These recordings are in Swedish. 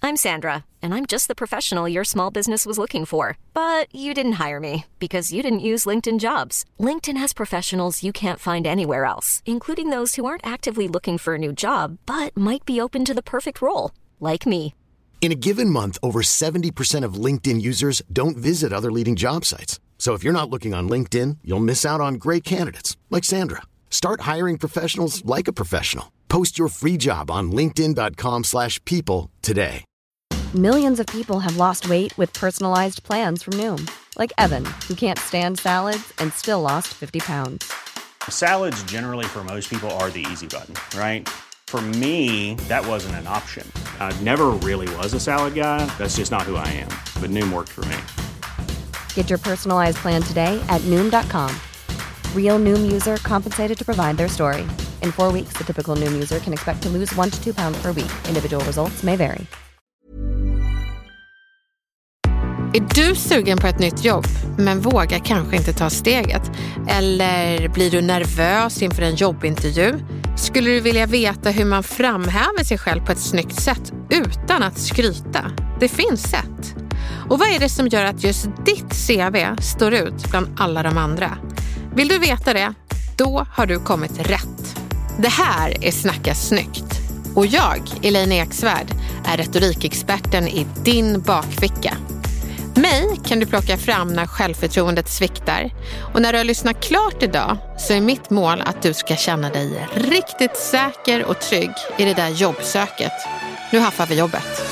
I'm Sandra, and I'm just the professional your small business was looking for. But you didn't hire me because you didn't use LinkedIn Jobs. LinkedIn has professionals you can't find anywhere else, including those who aren't actively looking for a new job, but might be open to the perfect role, like me. In a given month, over 70% of LinkedIn users don't visit other leading job sites. So if you're not looking on LinkedIn, you'll miss out on great candidates like Sandra. Start hiring professionals like a professional. Post your free job on linkedin.com/people today. Millions of people have lost weight with personalized plans from Noom. Like Evan, who can't stand salads and still lost 50 pounds. Salads generally for most people are the easy button, right? For me, that wasn't an option. I never really was a salad guy. That's just not who I am. But Noom worked for me. Get your personalized plan today at Noom.com. Real Noom user compensated to provide their story. In 4 weeks, the typical Noom user can expect to lose 1 to 2 pounds per week. Individual results may vary. Är du sugen på ett nytt jobb men vågar kanske inte ta steget? Eller blir du nervös inför en jobbintervju? Skulle du vilja veta hur man framhäver sig själv på ett snyggt sätt utan att skryta? Det finns sätt. Och vad är det som gör att just ditt CV står ut bland alla de andra? Vill du veta det? Då har du kommit rätt. Det här är Snacka snyggt. Och jag, Elaine Eksvärd, är retorikexperten i din bakficka. Mig kan du plocka fram när självförtroendet sviktar. Och när du har lyssnat klart idag så är mitt mål att du ska känna dig riktigt säker och trygg i det där jobbsöket. Nu haffar vi jobbet.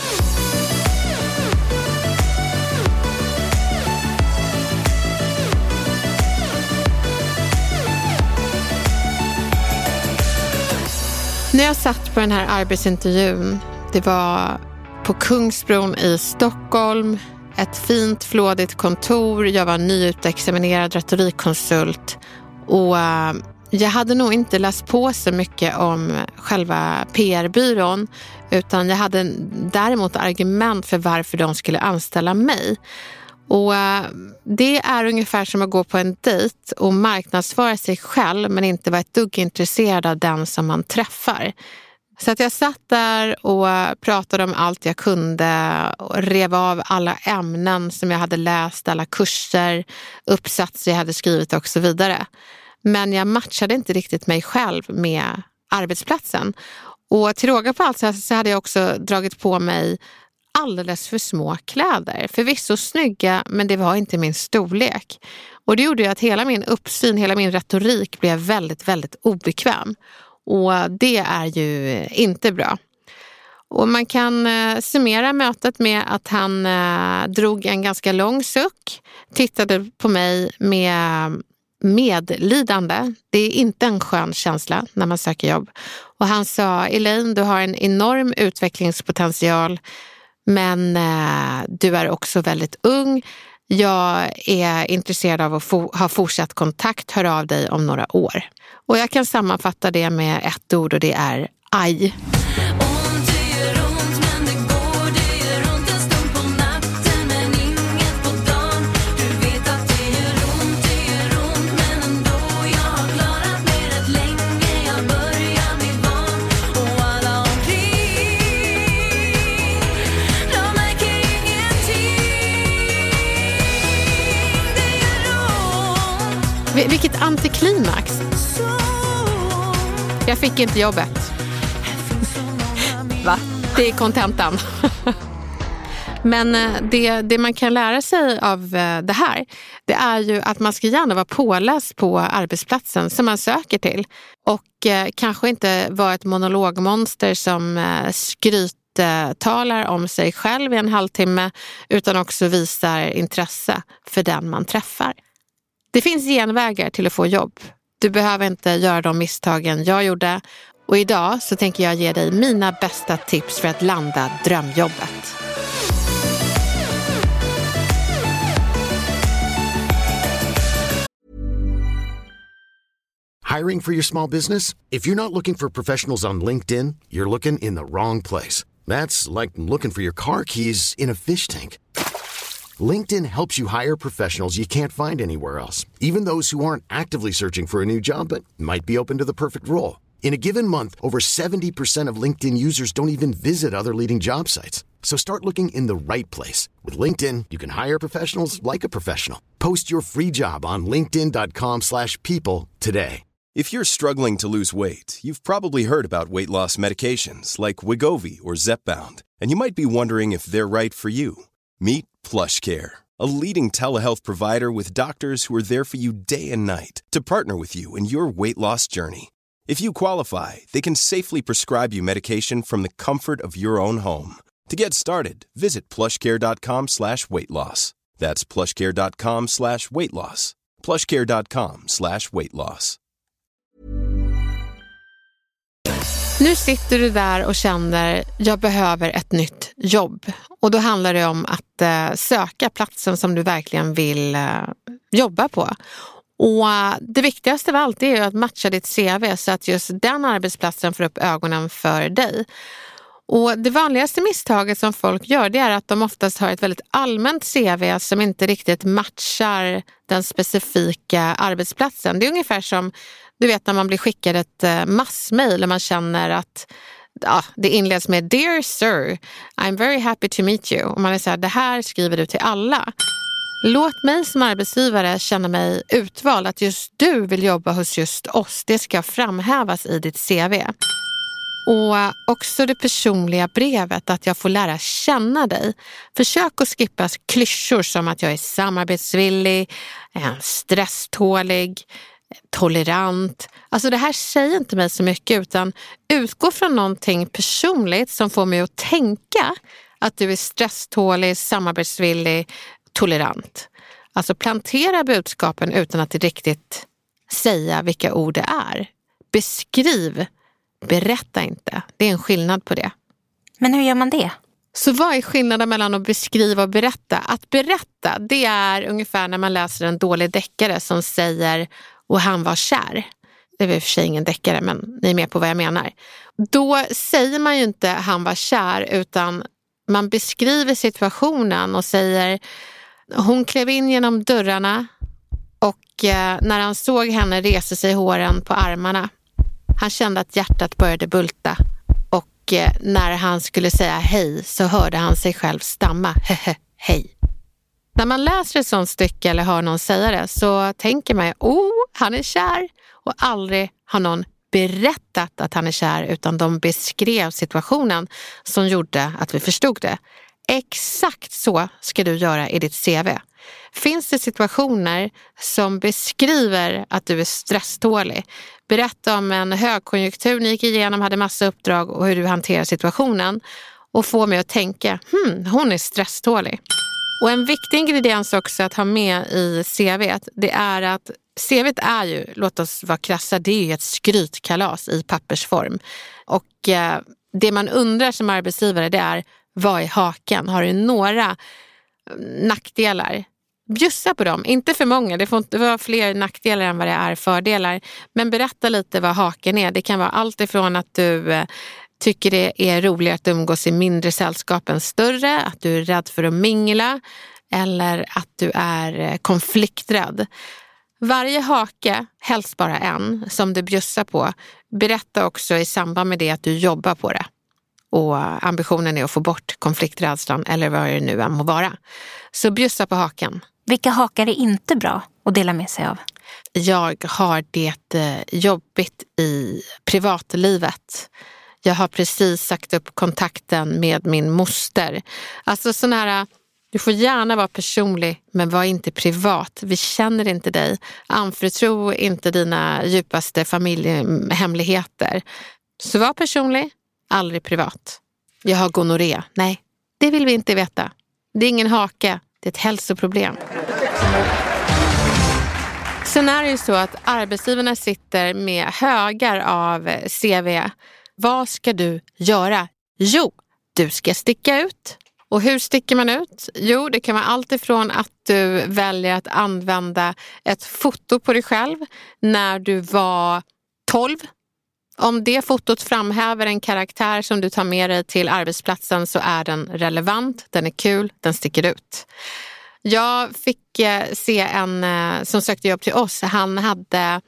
När jag satt på den här arbetsintervjun, det var på Kungsbron i Stockholm, ett fint flådigt kontor, jag var nyutexaminerad retorikkonsult och jag hade nog inte läst på så mycket om själva PR-byrån utan jag hade däremot argument för varför de skulle anställa mig. Och det är ungefär som att gå på en dejt och marknadsföra sig själv men inte vara ett dugg intresserad av den som man träffar. Så att jag satt där och pratade om allt jag kunde och rev av alla ämnen som jag hade läst, alla kurser, uppsatser jag hade skrivit och så vidare. Men jag matchade inte riktigt mig själv med arbetsplatsen. Och till råga på allt så hade jag också dragit på mig alldeles för små kläder. Förvisso snygga, men det var inte min storlek. Och det gjorde ju att hela min uppsyn, hela min retorik blev väldigt, väldigt obekväm. Och det är ju inte bra. Och man kan summera mötet med att han drog en ganska lång suck, tittade på mig med medlidande. Det är inte en skön känsla när man söker jobb. Och han sa, Elaine, du har en enorm utvecklingspotential, men du är också väldigt ung. Jag är intresserad av att ha fortsatt kontakt. Hör av dig om några år. Och jag kan sammanfatta det med ett ord och det är aj. Vilket antiklimax. Jag fick inte jobbet. Va? Det är kontentan. Men det man kan lära sig av det här, det är ju att man ska gärna vara påläst på arbetsplatsen som man söker till. Och kanske inte vara ett monologmonster som skryttalar om sig själv i en halvtimme, utan också visar intresse för den man träffar. Det finns genvägar till att få jobb. Du behöver inte göra de misstagen jag gjorde. Och idag så tänker jag ge dig mina bästa tips för att landa drömjobbet. Hiring for your small business? If you're not looking for professionals on LinkedIn, you're looking in the wrong place. That's like looking for your car keys in a fish tank. LinkedIn helps you hire professionals you can't find anywhere else, even those who aren't actively searching for a new job but might be open to the perfect role. In a given month, over 70% of LinkedIn users don't even visit other leading job sites. So start looking in the right place. With LinkedIn, you can hire professionals like a professional. Post your free job on linkedin.com/people today. If you're struggling to lose weight, you've probably heard about weight loss medications like Wegovy or Zepbound, and you might be wondering if they're right for you. Meet PlushCare, a leading telehealth provider with doctors who are there for you day and night to partner with you in your weight loss journey. If you qualify, they can safely prescribe you medication from the comfort of your own home. To get started, visit plushcare.com/weightloss. That's plushcare.com/weightloss. plushcare.com/weightloss. Nu sitter du där och känner, jag behöver ett nytt jobb. Och då handlar det om att söka platsen som du verkligen vill jobba på. Och det viktigaste av allt är ju att matcha ditt CV så att just den arbetsplatsen får upp ögonen för dig. Och det vanligaste misstaget som folk gör, det är att de oftast har ett väldigt allmänt CV som inte riktigt matchar den specifika arbetsplatsen. Det är ungefär som, du vet, när man blir skickad ett massmail och man känner att det inleds med Dear Sir, I'm very happy to meet you. Och man är så här, det här skriver du till alla. Låt mig som arbetsgivare känna mig utvald, att just du vill jobba hos just oss. Det ska framhävas i ditt CV. Och också det personliga brevet, att jag får lära känna dig. Försök att skippa klyschor som att jag är samarbetsvillig, stresstålig, tolerant. Alltså det här säger inte mig så mycket, utan utgå från någonting personligt som får mig att tänka att du är stresstålig, samarbetsvillig, tolerant. Alltså plantera budskapen utan att riktigt säga vilka ord det är. Beskriv, berätta inte. Det är en skillnad på det. Men hur gör man det? Så vad är skillnaden mellan att beskriva och berätta? Att berätta, det är ungefär när man läser en dålig deckare som säger och han var kär. Det är väl för sig ingen deckare, men ni är med på vad jag menar. Då säger man ju inte han var kär, utan man beskriver situationen och säger hon klev in genom dörrarna och när han såg henne reste sig håren på armarna. Han kände att hjärtat började bulta och när han skulle säga hej så hörde han sig själv stamma hej. När man läser ett sånt stycke eller hör någon säga det så tänker man han är kär, och aldrig har någon berättat att han är kär, utan de beskrev situationen som gjorde att vi förstod det. Exakt så ska du göra i ditt CV. Finns det situationer som beskriver att du är stresstålig? Berätta om en högkonjunktur ni gick igenom, hade massa uppdrag och hur du hanterar situationen. Och få mig att tänka, hon är stresstålig. Och en viktig ingrediens också att ha med i CV:t, det är att CV:t är ju, låt oss vara krassa, det är ju ett skrytkalas i pappersform. Och det man undrar som arbetsgivare, det är, vad är haken? Har du några nackdelar? Bjussa på dem, inte för många, det får inte vara fler nackdelar än vad det är fördelar. Men berätta lite vad haken är. Det kan vara allt ifrån att du tycker det är roligare att umgås i mindre sällskap än större, att du är rädd för att mingla eller att du är konflikträdd. Varje hake, helst bara en, som du bjussar på, berätta också i samband med det att du jobbar på det. Och ambitionen är att få bort konflikträdslan eller vad det nu än må vara. Så bjussa på haken. Vilka hakar är inte bra att dela med sig av? Jag har det jobbigt i privatlivet. Jag har precis sagt upp kontakten med min moster. Alltså sån här, du får gärna vara personlig men var inte privat. Vi känner inte dig. Anförtro inte dina djupaste familjehemligheter. Så var personlig, aldrig privat. Jag har gonorré. Nej, det vill vi inte veta. Det är ingen hake, det är ett hälsoproblem. Sen är det ju så att arbetsgivarna sitter med högar av CV. Vad ska du göra? Jo, du ska sticka ut. Och hur sticker man ut? Jo, det kan vara allt ifrån att du väljer att använda ett foto på dig själv när du var 12. Om det fotot framhäver en karaktär som du tar med dig till arbetsplatsen så är den relevant, den är kul, den sticker ut. Jag fick se en som sökte jobb till oss. Han hade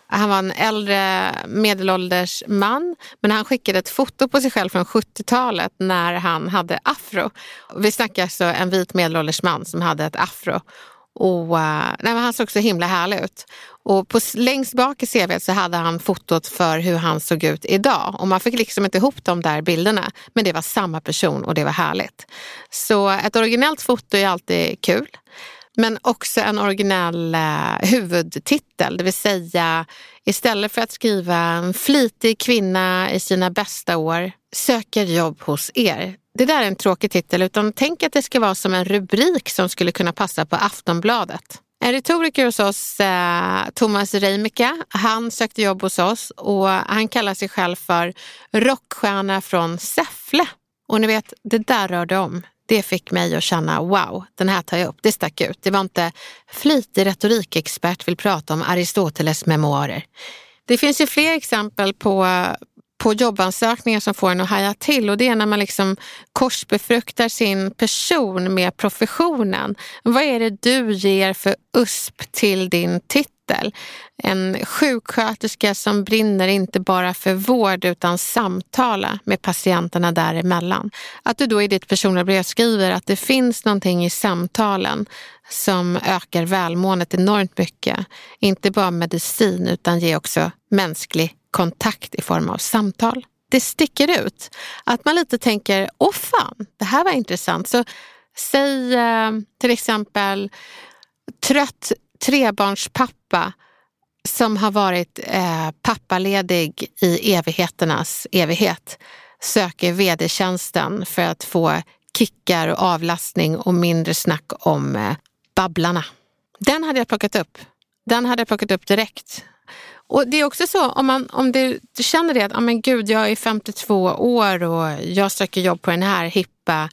Han var en äldre medelålders man, men han skickade ett foto på sig själv från 70-talet när han hade afro. Vi snackar alltså en vit medelålders man som hade ett afro. Och han såg så himla härlig ut. Och längst bak i CV:t så hade han fotot för hur han såg ut idag. Och man fick liksom inte ihop de där bilderna. Men det var samma person och det var härligt. Så ett originellt foto är alltid kul. Men också en originell huvudtitel. Det vill säga, istället för att skriva en flitig kvinna i sina bästa år söker jobb hos er. Det där är en tråkig titel, utan tänk att det ska vara som en rubrik som skulle kunna passa på Aftonbladet. En retoriker hos oss, Thomas Reimika, han sökte jobb hos oss och han kallar sig själv för rockstjärna från Säffle. Och ni vet, det där rörde om. Det fick mig att känna, wow, den här tar jag upp. Det stack ut. Det var inte flitig retorikexpert vill prata om Aristoteles memoarer. Det finns ju fler exempel på jobbansökningar som får en att haja till, och det är när man liksom korsbefruktar sin person med professionen. Vad är det du ger för USP till din titel? En sjuksköterska som brinner inte bara för vård utan samtala med patienterna däremellan. Att du då i ditt personliga brev skriver att det finns någonting i samtalen som ökar välmåendet enormt mycket. Inte bara medicin utan ger också mänsklig kontakt i form av samtal. Det sticker ut. Att man lite tänker, åh fan, det här var intressant. Så säg till exempel trött trebarnspappa som har varit pappaledig i evigheternas evighet söker vd-tjänsten för att få kickar och avlastning och mindre snack om babblarna. Den hade jag plockat upp. Den hade jag plockat upp direkt. Och det är också så, om du känner det att men gud, jag är 52 år och jag söker jobb på den här hippa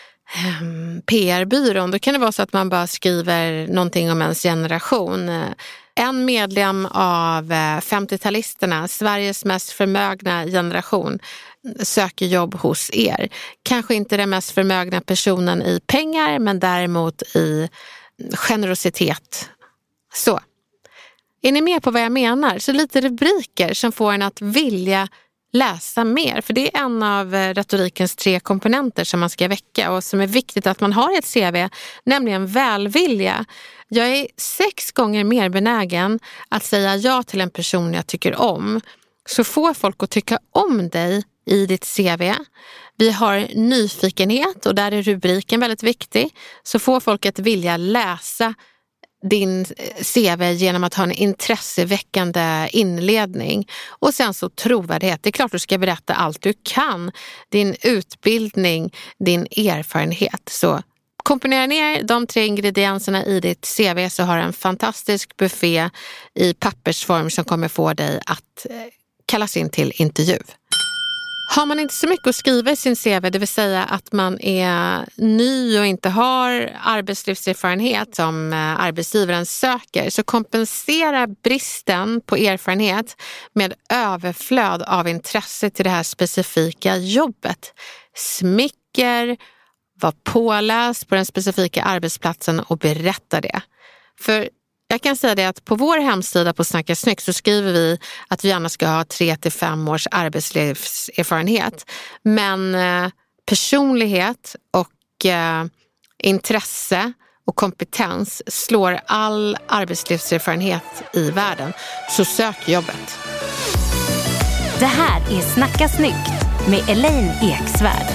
PR-byrån, då kan det vara så att man bara skriver någonting om ens generation. En medlem av 50-talisterna, Sveriges mest förmögna generation, söker jobb hos er. Kanske inte den mest förmögna personen i pengar, men däremot i generositet. Så. Är ni med på vad jag menar? Så lite rubriker som får en att vilja läsa mer. För det är en av retorikens 3 komponenter som man ska väcka och som är viktigt att man har i ett CV, nämligen välvilja. Jag är 6 gånger mer benägen att säga ja till en person jag tycker om. Så får folk att tycka om dig i ditt CV. Vi har nyfikenhet och där är rubriken väldigt viktig. Så får folk att vilja läsa din CV genom att ha en intresseväckande inledning. Och sen så trovärdighet. Det är klart du ska berätta allt du kan. Din utbildning, din erfarenhet. Så komponera ner de 3 ingredienserna i ditt CV så har du en fantastisk buffé i pappersform som kommer få dig att kallas in till intervju. Har man inte så mycket att skriva i sin CV, det vill säga att man är ny och inte har arbetslivserfarenhet som arbetsgivaren söker, så kompensera bristen på erfarenhet med överflöd av intresse till det här specifika jobbet. Smicker, var påläst på den specifika arbetsplatsen och berätta det. För jag kan säga det att på vår hemsida på Snacka Snyggt så skriver vi att vi gärna ska ha 3-5 års arbetslivserfarenhet. Men personlighet och intresse och kompetens slår all arbetslivserfarenhet i världen. Så sök jobbet. Det här är Snacka Snyggt med Elaine Eksvärd.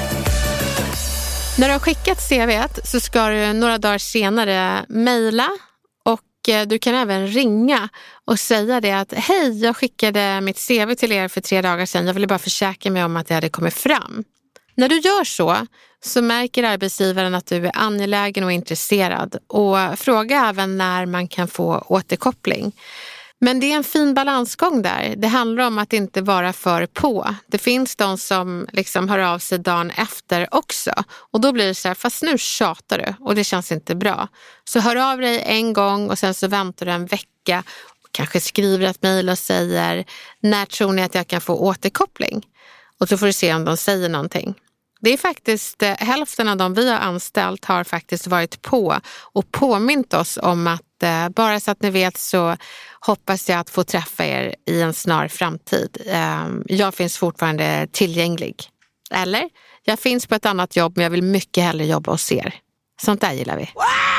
När du har skickat CV:t så ska du några dagar senare mejla. Du kan även ringa och säga det att hej, jag skickade mitt CV till er för 3 dagar sedan. Jag ville bara försäkra mig om att det hade kommit fram. När du gör så märker arbetsgivaren att du är angelägen och intresserad. Och fråga även när man kan få återkoppling. Men det är en fin balansgång där. Det handlar om att inte vara för på. Det finns de som liksom hör av sig dagen efter också. Och då blir det så här, fast nu tjatar du och det känns inte bra. Så hör av dig en gång och sen så väntar du en vecka. Och kanske skriver ett mejl och säger, när tror ni att jag kan få återkoppling? Och så får du se om de säger någonting. Det är faktiskt hälften av de vi har anställt har faktiskt varit på och påmint oss om att bara så att ni vet så hoppas jag att få träffa er i en snar framtid. Jag finns fortfarande tillgänglig. Eller, jag finns på ett annat jobb men jag vill mycket hellre jobba hos er. Sånt där gillar vi.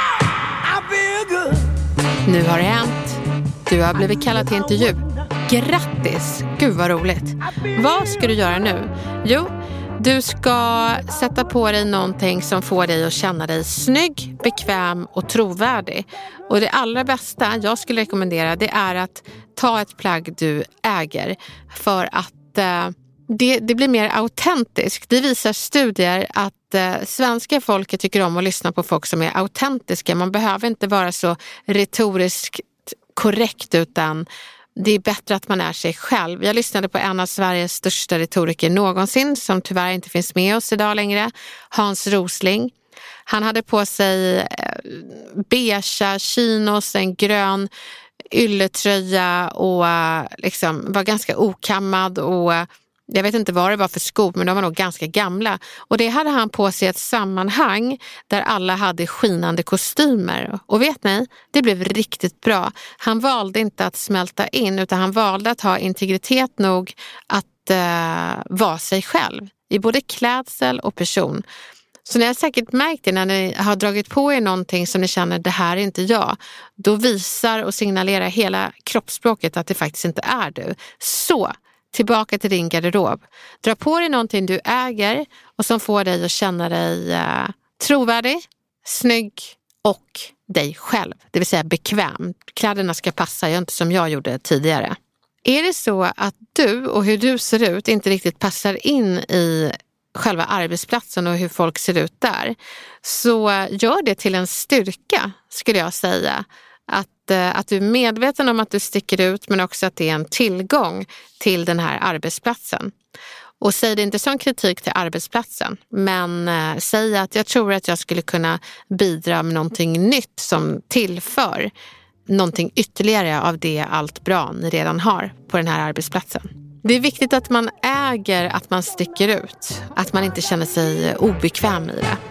Nu har det hänt. Du har blivit kallad till intervju. Grattis! Gud vad roligt. Vad ska du göra nu? Jo, du ska sätta på dig någonting som får dig att känna dig snygg, bekväm och trovärdig. Och det allra bästa jag skulle rekommendera det är att ta ett plagg du äger. För att det blir mer autentiskt. Det visar studier att svenska folket tycker om att lyssna på folk som är autentiska. Man behöver inte vara så retoriskt korrekt utan det är bättre att man är sig själv. Jag lyssnade på en av Sveriges största retoriker någonsin som tyvärr inte finns med oss idag längre. Hans Rosling. Han hade på sig beige chinos, en grön ylletröja och liksom var ganska okammad och jag vet inte vad det var för skor men de var nog ganska gamla. Och det hade han på sig ett sammanhang där alla hade skinande kostymer. Och vet ni, det blev riktigt bra. Han valde inte att smälta in utan han valde att ha integritet nog att vara sig själv. I både klädsel och person. Så ni har säkert märkt det när ni har dragit på er någonting som ni känner det här är inte jag. Då visar och signalerar hela kroppsspråket att det faktiskt inte är du. Så tillbaka till din garderob. Dra på dig någonting du äger och som får dig att känna dig trovärdig, snygg och dig själv. Det vill säga bekväm. Kläderna ska passa, inte som jag gjorde tidigare. Är det så att du och hur du ser ut inte riktigt passar in i själva arbetsplatsen och hur folk ser ut där, så gör det till en styrka skulle jag säga. Att du är medveten om att du sticker ut men också att det är en tillgång till den här arbetsplatsen. Och säg det inte som kritik till arbetsplatsen men säg att jag tror att jag skulle kunna bidra med någonting nytt som tillför någonting ytterligare av det allt bra ni redan har på den här arbetsplatsen. Det är viktigt att man äger att man sticker ut. Att man inte känner sig obekväm i det.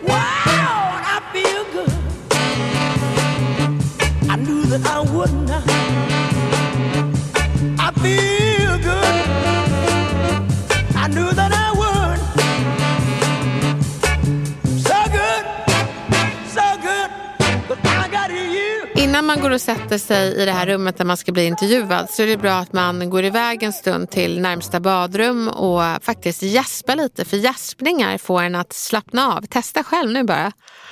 Innan man går och sätter sig i det här rummet där man ska bli intervjuad så är det bra att man går iväg en stund till närmsta badrum och faktiskt gäspar lite. För gäspningar får en att slappna av. Testa själv nu bara.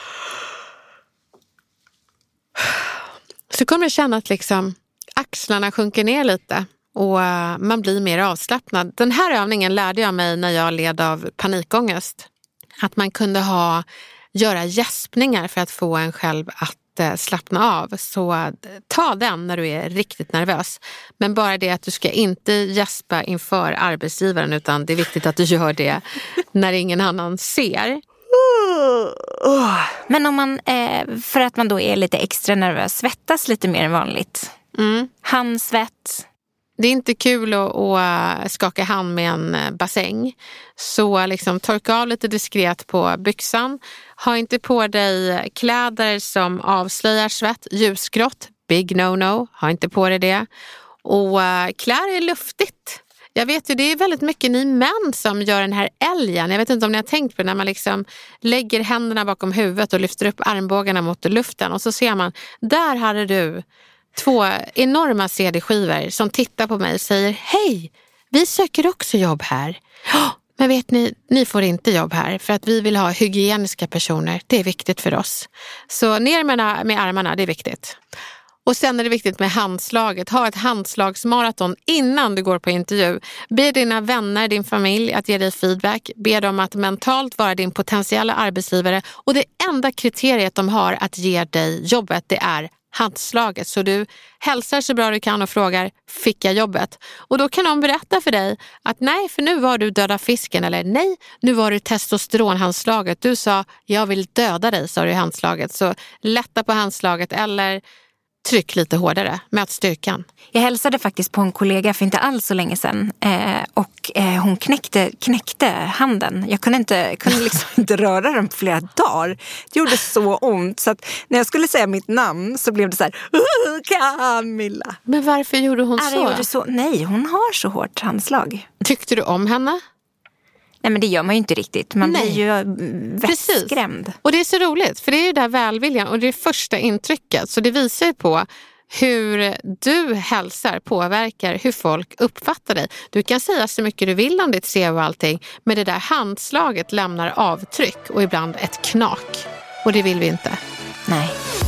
Så kommer du känna att liksom axlarna sjunker ner lite och man blir mer avslappnad. Den här övningen lärde jag mig när jag led av panikångest. Att man kunde göra gäspningar för att få en själv att slappna av. Så ta den när du är riktigt nervös. Men bara det att du ska inte gäspa inför arbetsgivaren utan det är viktigt att du gör det när ingen annan ser. Men om man, för att man då är lite extra nervös, svettas lite mer än vanligt. Handsvett. Det är inte kul att skaka hand med en bassäng. Så liksom torka av lite diskret på byxan. Ha inte på dig kläder som avslöjar svett. Ljusgrått, big no-no. Ha inte på dig det. Och klär är luftigt. Jag vet ju, det är väldigt mycket ni män som gör den här älgen. Jag vet inte om ni har tänkt på det, när man liksom lägger händerna bakom huvudet och lyfter upp armbågarna mot luften. Och så ser man, där hade du 2 enorma CD-skivor som tittar på mig och säger hej, vi söker också jobb här. Men vet ni får inte jobb här för att vi vill ha hygieniska personer. Det är viktigt för oss. Så ner med armarna, det är viktigt. Och sen är det viktigt med handslaget. Ha ett handslagsmaraton innan du går på intervju. Be dina vänner, din familj att ge dig feedback. Be dem att mentalt vara din potentiella arbetsgivare. Och det enda kriteriet de har att ge dig jobbet, det är handslaget. Så du hälsar så bra du kan och frågar, fick jag jobbet? Och då kan de berätta för dig att nej, för nu var du döda fisken. Eller nej, nu var du testosteronhandslaget. Du sa, jag vill döda dig, sa du i handslaget. Så lätta på handslaget eller tryck lite hårdare, möt styrkan. Jag hälsade faktiskt på en kollega för inte alls så länge sedan och hon knäckte handen. Jag kunde liksom inte röra den på flera dagar. Det gjorde så ont så att när jag skulle säga mitt namn så blev det så här Camilla. Men varför gjorde hon så? Nej, hon har så hårt handslag. Tyckte du om henne? Nej, men det gör man ju inte riktigt. Man blir ju vettskrämd. Och det är så roligt, för det är ju där välviljan och det är första intrycket. Så det visar ju på hur du hälsar påverkar hur folk uppfattar dig. Du kan säga så mycket du vill om ditt CV och allting, men det där handslaget lämnar avtryck och ibland ett knak. Och det vill vi inte. Nej.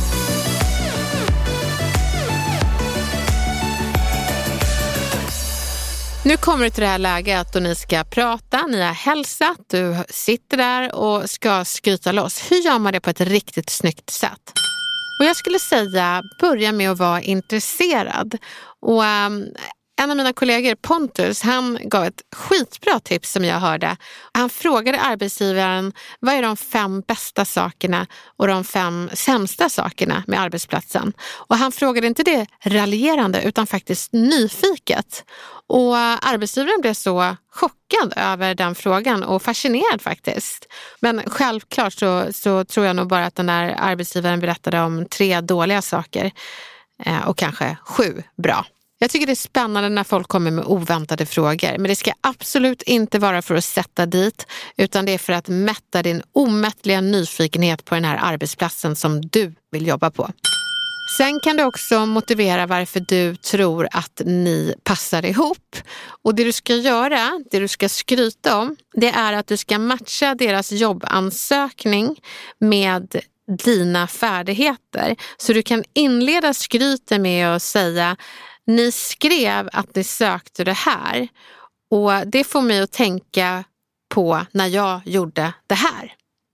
Nu kommer det till det här läget då ni ska prata, ni har hälsat, du sitter där och ska skryta loss. Hur gör man det på ett riktigt snyggt sätt? Och jag skulle säga, börja med att vara intresserad. Och en av mina kollegor, Pontus, han gav ett skitbra tips som jag hörde. Han frågade arbetsgivaren, vad är de 5 bästa sakerna och de 5 sämsta sakerna med arbetsplatsen? Och han frågade inte det raljerande utan faktiskt nyfiket. Och arbetsgivaren blev så chockad över den frågan och fascinerad faktiskt. Men självklart så tror jag nog bara att den där arbetsgivaren berättade om 3 dåliga saker och kanske 7 bra. Jag tycker det är spännande när folk kommer med oväntade frågor, men det ska absolut inte vara för att sätta dit, utan det är för att mätta din omättliga nyfikenhet på den här arbetsplatsen som du vill jobba på. Sen kan du också motivera varför du tror att ni passar ihop. Och det du ska göra, det du ska skryta om, det är att du ska matcha deras jobbansökning med dina färdigheter. Så du kan inleda skryten med att säga: ni skrev att ni sökte det här och det får mig att tänka på när jag gjorde det här.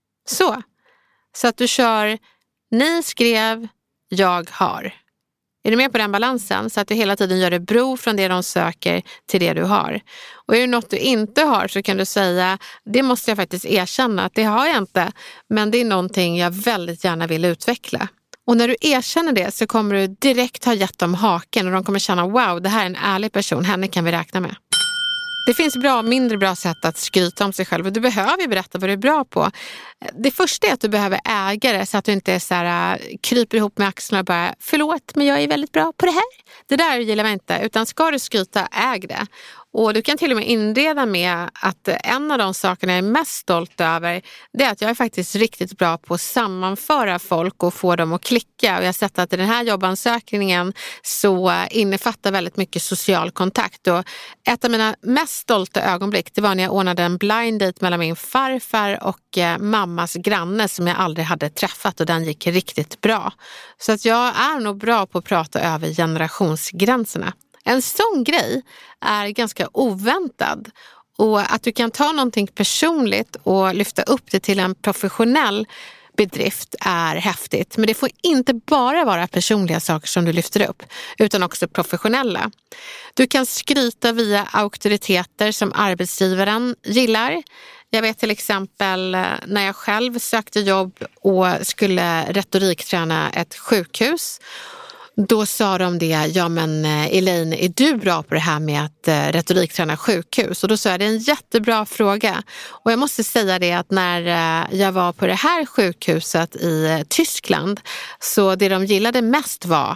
Så att du kör, ni skrev, jag har. Är du med på den balansen? Så att du hela tiden gör det bro från det de söker till det du har. Och är det något du inte har så kan du säga, det måste jag faktiskt erkänna att det har jag inte. Men det är någonting jag väldigt gärna vill utveckla. Och när du erkänner det så kommer du direkt ha gett dem haken och de kommer känna, wow, det här är en ärlig person, henne kan vi räkna med. Det finns mindre bra sätt att skryta om sig själv och du behöver ju berätta vad du är bra på. Det första är att du behöver äga det så att du inte är så här, kryper ihop med axlarna och bara, förlåt men jag är väldigt bra på det här. Det där gillar man inte, utan ska du skryta, äg det. Och du kan till och med inreda med att en av de sakerna jag är mest stolt över, det är att jag är faktiskt riktigt bra på att sammanföra folk och få dem att klicka. Och jag har sett att i den här jobbansökningen så innefattar väldigt mycket social kontakt. Och ett av mina mest stolta ögonblick, det var när jag ordnade en blind date mellan min farfar och mammas granne som jag aldrig hade träffat, och den gick riktigt bra. Så att jag är nog bra på att prata över generationsgränserna. En sån grej är ganska oväntad, och att du kan ta någonting personligt och lyfta upp det till en professionell bedrift är häftigt. Men det får inte bara vara personliga saker som du lyfter upp, utan också professionella. Du kan skryta via auktoriteter som arbetsgivaren gillar. Jag vet till exempel när jag själv sökte jobb och skulle retorikträna ett sjukhus. Då sa de det, ja men Elaine, är du bra på det här med att retorikträna sjukhus? Och då sa jag, det är en jättebra fråga. Och jag måste säga det att när jag var på det här sjukhuset i Tyskland, så det de gillade mest var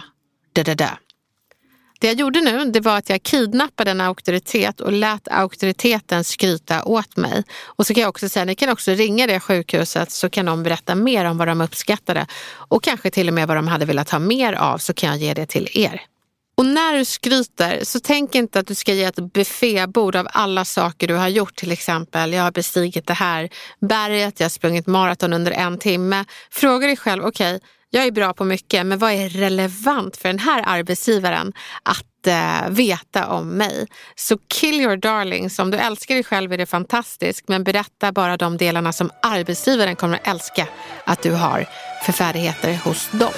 Det jag gjorde nu, det var att jag kidnappade en auktoritet och lät auktoriteten skryta åt mig. Och så kan jag också säga, ni kan också ringa det sjukhuset så kan de berätta mer om vad de uppskattade. Och kanske till och med vad de hade velat ha mer av, så kan jag ge det till er. Och när du skryter så tänk inte att du ska ge ett buffébord av alla saker du har gjort. Till exempel, jag har bestigit det här berget, jag har sprungit maraton under 1 timme. Fråga dig själv, okej, jag är bra på mycket, men vad är relevant för den här arbetsgivaren att veta om mig? Så kill your darlings. Om du älskar dig själv är det fantastiskt, men berätta bara de delarna som arbetsgivaren kommer att älska att du har för färdigheter hos dem.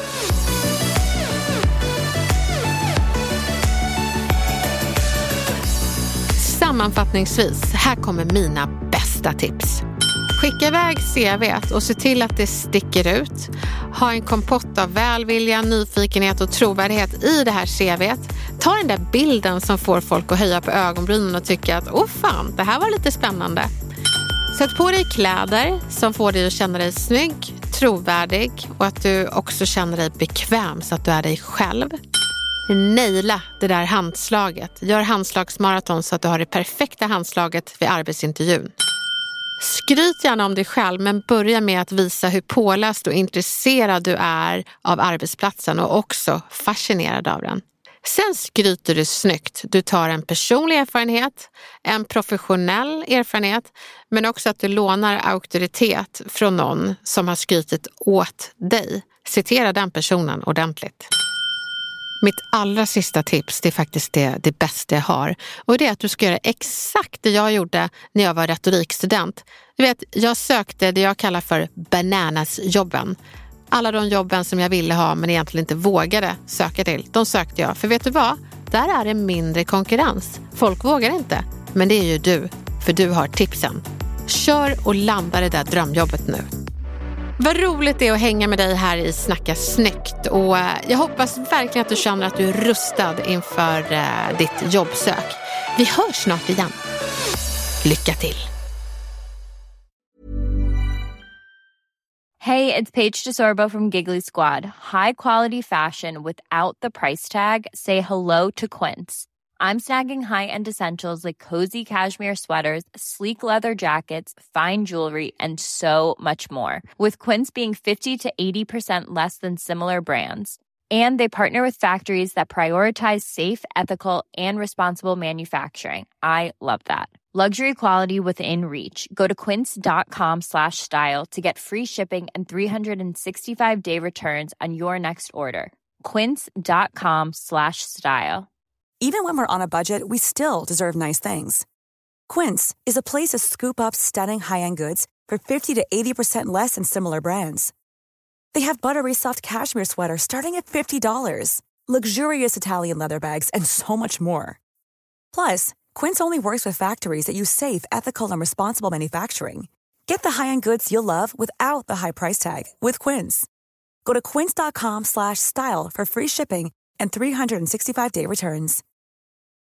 Sammanfattningsvis, här kommer mina bästa tips. Skicka iväg CV:t och se till att det sticker ut. Ha en kompott av välvilja, nyfikenhet och trovärdighet i det här CV:t. Ta den där bilden som får folk att höja på ögonbrynen och tycka att åh fan, det här var lite spännande. Sätt på dig kläder som får dig att känna dig snygg, trovärdig och att du också känner dig bekväm så att du är dig själv. Naila det där handslaget. Gör handslagsmaraton så att du har det perfekta handslaget vid arbetsintervjun. Skryt gärna om dig själv, men börja med att visa hur påläst och intresserad du är av arbetsplatsen och också fascinerad av den. Sen skryter du snyggt. Du tar en personlig erfarenhet, en professionell erfarenhet, men också att du lånar auktoritet från någon som har skrytit åt dig. Citera den personen ordentligt. Mitt allra sista tips, det är faktiskt det bästa jag har. Och det är att du ska göra exakt det jag gjorde när jag var retorikstudent. Du vet, jag sökte det jag kallar för bananas-jobben. Alla de jobben som jag ville ha men egentligen inte vågade söka till, de sökte jag. För vet du vad? Där är det mindre konkurrens. Folk vågar inte. Men det är ju du, för du har tipsen. Kör och landa det där drömjobbet nu. Vad roligt det är att hänga med dig här i Snacka snyggt. Och jag hoppas verkligen att du känner att du är rustad inför ditt jobbsök. Vi hörs snart igen. Lycka till! Hey, it's Paige DeSorbo from Giggly Squad. High quality fashion without the price tag. Say hello to Quince. I'm snagging high-end essentials like cozy cashmere sweaters, sleek leather jackets, fine jewelry, and so much more. With Quince being 50 to 80% less than similar brands. And they partner with factories that prioritize safe, ethical, and responsible manufacturing. I love that. Luxury quality within reach. Go to quince.com/style to get free shipping and 365-day returns on your next order. Quince.com/style. Even when we're on a budget, we still deserve nice things. Quince is a place to scoop up stunning high-end goods for 50 to 80% less than similar brands. They have buttery soft cashmere sweaters starting at $50, luxurious Italian leather bags, and so much more. Plus, Quince only works with factories that use safe, ethical, and responsible manufacturing. Get the high-end goods you'll love without the high price tag with Quince. Go to quince.com/style for free shipping and 365-day returns.